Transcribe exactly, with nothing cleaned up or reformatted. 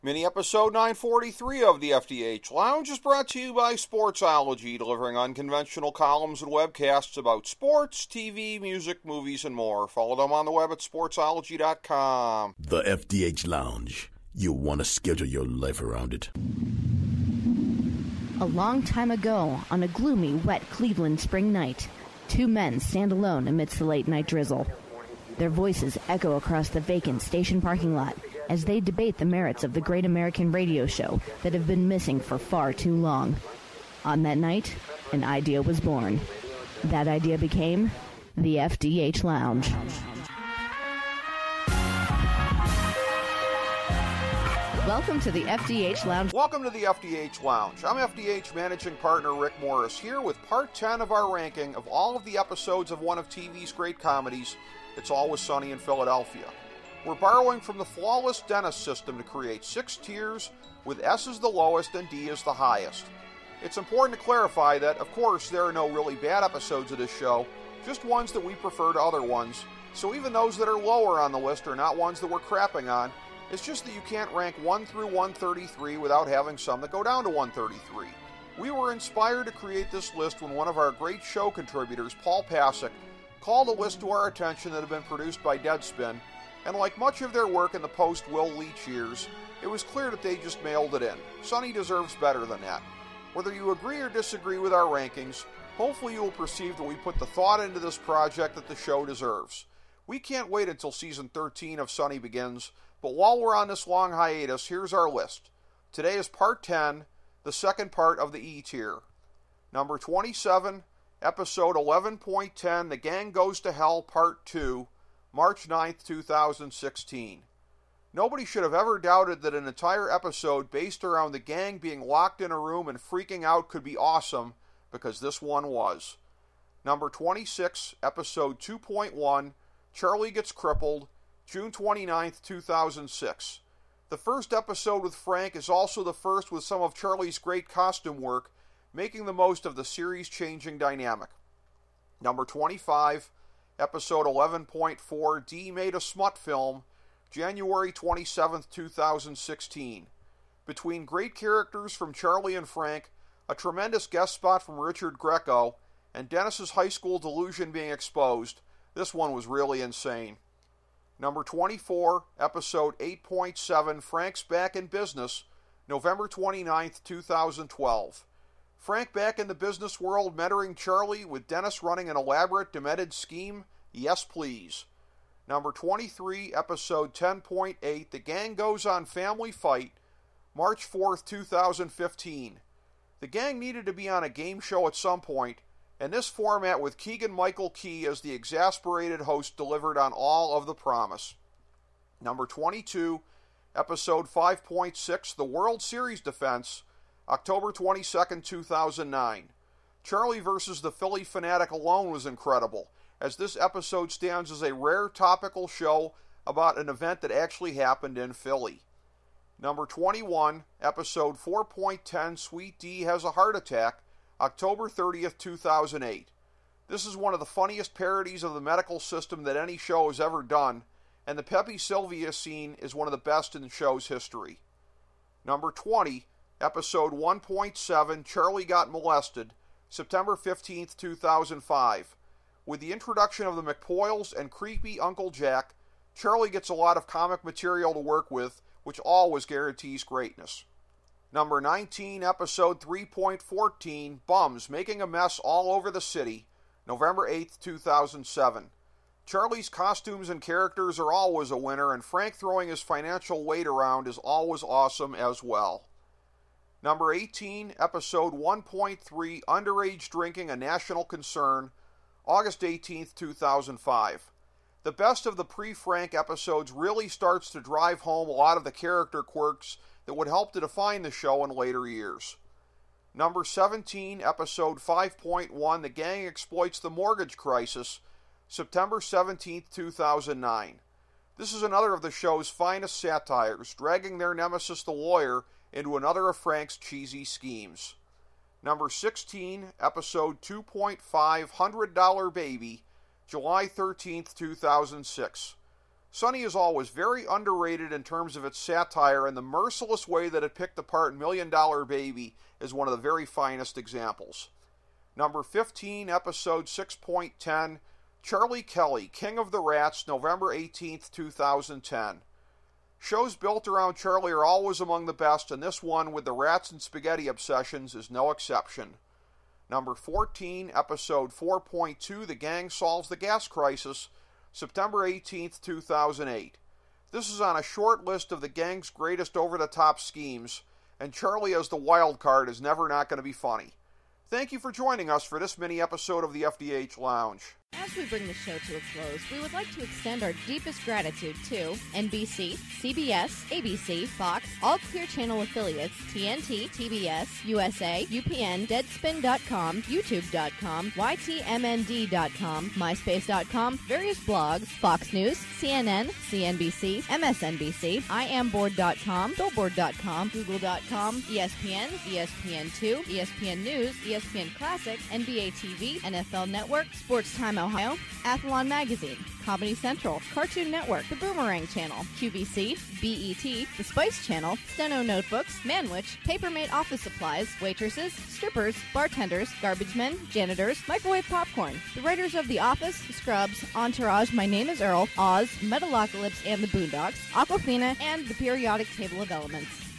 Mini episode nine forty-three of the F D H Lounge is brought to you by Sportsology, delivering unconventional columns and webcasts about sports, T V, music, movies, and more. Follow them on the web at sportsology dot com. The F D H Lounge. You'll want to schedule your life around it. A long time ago, on a gloomy, wet Cleveland spring night, two men stand alone amidst the late-night drizzle. Their voices echo across the vacant station parking lot as they debate the merits of the great American radio show that have been missing for far too long. On that night, an idea was born. That idea became the F D H Lounge. Welcome to the F D H Lounge. Welcome to the F D H Lounge. I'm F D H Managing Partner Rick Morris, here with part ten of our ranking of all of the episodes of one of T V's great comedies, It's Always Sunny in Philadelphia. We're borrowing from the flawless Dennis system to create six tiers, with S as the lowest and D as the highest. It's important to clarify that, of course, there are no really bad episodes of this show, just ones that we prefer to other ones, so even those that are lower on the list are not ones that we're crapping on. It's just that you can't rank one through one thirty-three without having some that go down to one thirty-three. We were inspired to create this list when one of our great show contributors, Paul Pasick, called a list to our attention that had been produced by Deadspin, and like much of their work in the post-Will Leach years, it was clear that they just mailed it in. Sonny deserves better than that. Whether you agree or disagree with our rankings, hopefully you will perceive that we put the thought into this project that the show deserves. We can't wait until season thirteen of Sonny begins, but while we're on this long hiatus, here's our list. Today is part ten, the second part of the E tier. Number twenty-seven, episode eleven point ten, The Gang Goes to Hell, part two, March ninth, two thousand sixteen. Nobody should have ever doubted that an entire episode based around the gang being locked in a room and freaking out could be awesome, because this one was. Number twenty-six, episode two point one, Charlie Gets Crippled, June twenty-ninth, two thousand six. The first episode with Frank is also the first with some of Charlie's great costume work, making the most of the series-changing dynamic. Number twenty-five, episode eleven point four, D Made a Smut Film, January twenty-seventh, two thousand sixteen. Between great characters from Charlie and Frank, a tremendous guest spot from Richard Greco, and Dennis's high school delusion being exposed, this one was really insane. Number twenty-four, episode eight point seven, Frank's Back in Business, November twenty-ninth, two thousand twelve. Frank back in the business world mentoring Charlie with Dennis running an elaborate, demented scheme? Yes, please. Number twenty-three, episode ten point eight, The Gang Goes on Family Fight, March fourth, two thousand fifteen. The gang needed to be on a game show at some point, and this format with Keegan-Michael Key as the exasperated host delivered on all of the promise. Number twenty-two, episode five point six, The World Series Defense, October twenty-second, two thousand nine. Charlie versus the Philly Fanatic alone was incredible, as this episode stands as a rare topical show about an event that actually happened in Philly. Number twenty-one, episode four point ten, Sweet D Has a Heart Attack, October thirtieth, two thousand eight. This is one of the funniest parodies of the medical system that any show has ever done, and the Pepe Sylvia scene is one of the best in the show's history. Number twenty, episode one point seven, Charlie Got Molested, September fifteenth, two thousand five. With the introduction of the McPoyles and creepy Uncle Jack, Charlie gets a lot of comic material to work with, which always guarantees greatness. Number nineteen, episode three point fourteen, Bums Making a Mess All Over the City, November eighth, two thousand seven. Charlie's costumes and characters are always a winner, and Frank throwing his financial weight around is always awesome as well. Number eighteen, episode one point three, Underage Drinking a National Concern, August eighteenth, two thousand five. The best of the pre-Frank episodes really starts to drive home a lot of the character quirks that would help to define the show in later years. Number seventeen, episode five point one, The Gang Exploits the Mortgage Crisis, September seventeenth, two thousand nine. This is another of the show's finest satires, dragging their nemesis the lawyer into another of Frank's cheesy schemes. Number sixteen, episode two point five, one hundred dollar Baby, July thirteenth, two thousand six. Sunny is always very underrated in terms of its satire, and the merciless way that it picked apart Million Dollar Baby is one of the very finest examples. Number fifteen, episode six point ten, Charlie Kelly, King of the Rats, November eighteenth, two thousand ten. Shows built around Charlie are always among the best, and this one, with the rats and spaghetti obsessions, is no exception. Number fourteen, episode four point two, The Gang Solves the Gas Crisis, September eighteenth, two thousand eight. This is on a short list of the gang's greatest over-the-top schemes, and Charlie as the wild card is never not going to be funny. Thank you for joining us for this mini-episode of the F D H Lounge. As we bring the show to a close, we would like to extend our deepest gratitude to N B C, C B S, A B C, Fox, all Clear Channel affiliates, T N T, T B S, U S A, U P N, Deadspin dot com, YouTube dot com, Y T M N D dot com, MySpace dot com, various blogs, Fox News, C N N, C N B C, M S N B C, I am board dot com, Billboard dot com, Google dot com, E S P N, E S P N two, E S P N News, E S P N Classic, N B A T V, N F L Network, Sports Time Ohio, Athlon Magazine, Comedy Central, Cartoon Network, The Boomerang Channel, Q V C, B E T, The Spice Channel, Steno Notebooks, Manwich, Papermate Office Supplies, waitresses, strippers, bartenders, garbage men, janitors, microwave popcorn, the writers of The Office, Scrubs, Entourage, My Name is Earl, Oz, Metalocalypse and the Boondocks, Aquafina, and The Periodic Table of Elements.